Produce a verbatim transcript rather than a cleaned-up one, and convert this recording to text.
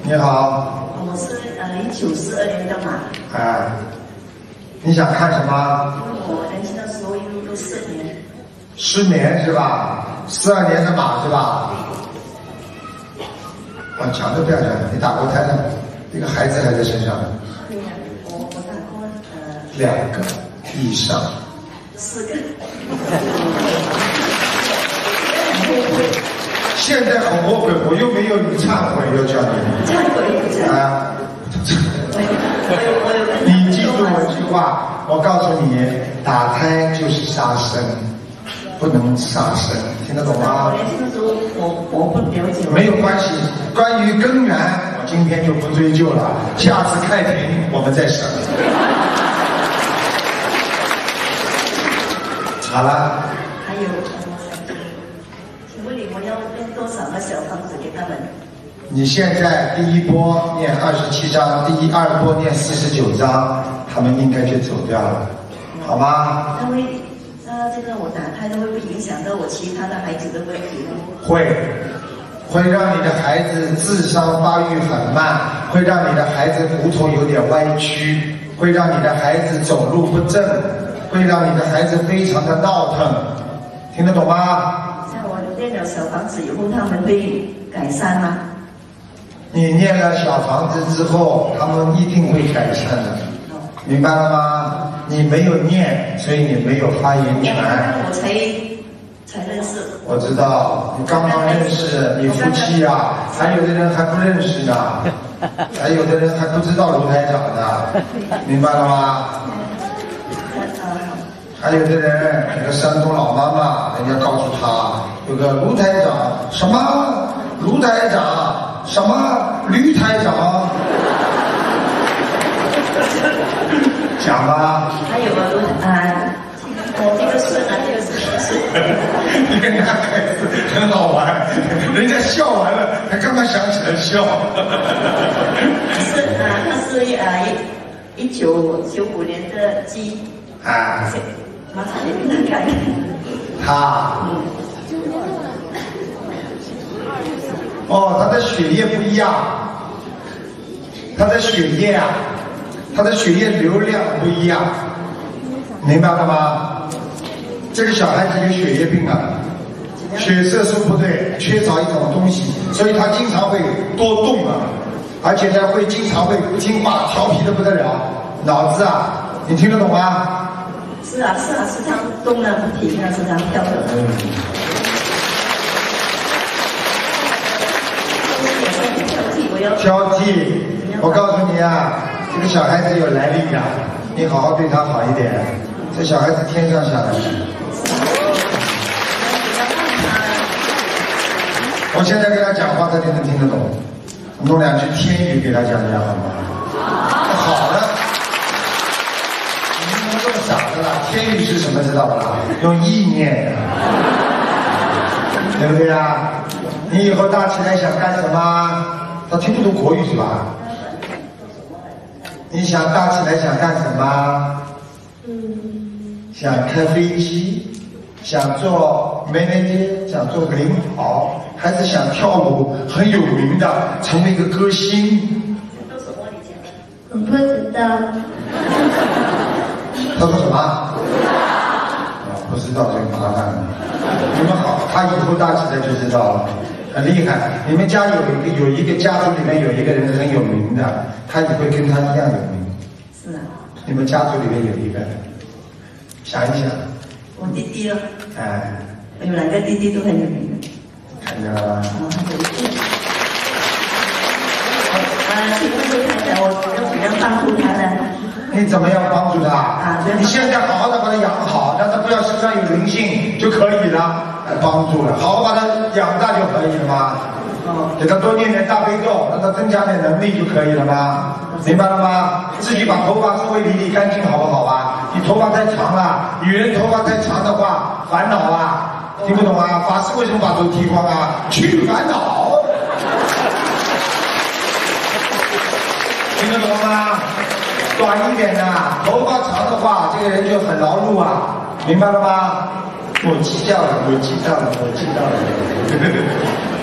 你好。 我是呃一九四二年的马。 哎，你想看什么？ 我年轻的时候一路都失眠。 失眠是吧？四二年的马是吧？我讲都不要讲，你打过胎了，一个孩子还在身上。 对呀，我我打过呃。 两个以上。 四个。 现在很后悔，我又没有你忏悔，要叫你。 忏悔。啊。 你记住我一句话，我告诉你，打胎就是杀生，不能杀生，听得懂吗？ 我年轻的时候，我我不了解。 没有关系，关于根源，我今天就不追究了，下次开庭我们再审。好了。 还有，请问你们要念多少个小房子给他们？ 你现在第一波念二十七章，第一二波念四十九章，他们应该就走掉了，好吗？ 那会，那这个我打胎的会不会影响到我其他的孩子的问题呢？ 会，会让你的孩子智商发育很慢，会让你的孩子骨头有点歪曲，会让你的孩子走路不正，会让你的孩子非常的闹腾，听得懂吗？ 像我念了小房子以后，他们会改善吗？ 你念了小房子之后，他们一定会改善的，明白了吗？你没有念，所以你没有发言权。 我才才认识。 我知道，你刚刚认识，你夫妻呀、啊，还有的人还不认识呢，还有的人还不知道卢台长呢，明白了吗？还有的人，那个山东老妈妈，人家告诉他，有个卢台长，什么卢台长？什么驴台长？讲吧。 还有个啊，我这个是啊，这个是是。 你跟那孩子很好玩，人家笑完了，他刚刚想起来笑。 是啊，他是啊一一九九五年的鸡。 啊。 马上你给他看。 他。哦，他的血液不一样，他的血液啊，他的血液流量不一样，明白了吗？这个小孩子有血液病啊，血色素不对，缺少一种东西，所以他经常会多动啊，而且呢会经常会不听话，调皮的不得了，脑子啊，你听得懂吗？ 是啊是啊，时常动了不停啊，时常跳的。嗯。 挑剔，我告诉你啊，这个小孩子有来历的，你好好对他好一点。这小孩子天上下来的。我现在跟他讲话，他就能听得懂。弄两句天语给他讲讲好吗？好的。你们这么傻的啦？天语是什么知道不啦？用意念，对不对呀？你以后大起来想干什么？他听不懂国语是吧？你想大起来想干什么？嗯，想开飞机，想做美美姐，想做个领导，还是想跳舞很有名的，成为一个歌星？ 我不知道。 他说什么？啊，不知道这个麻烦了。你们好，他以后大起来就知道了。很厉害，你们家有一个有一个家族里面有一个人很有名的，他也会跟他一样有名。 是啊。你们家族里面有一个，想一想。 我弟弟哦。 哎。 我有两个弟弟都很有名的。 看见了吗？ 啊，请问卢台长，我要怎么样帮助他呢？ 你怎么样帮助他？啊，你现在好好的把他养好，让他不要身上有灵性就可以了。帮助了，好好把他养大就可以了吗？哦，给他多念点大悲咒，让他增加点能力就可以了吗？明白了吗？自己把头发稍微理理干净，好不好啊？你头发太长了，女人头发太长的话，烦恼啊，听不懂啊？法师为什么把头剃光啊？去烦恼，听得懂吗？短一点的，头发长的话，这个人就很劳碌啊，明白了吗？我记掉了，我记到了，我记到了。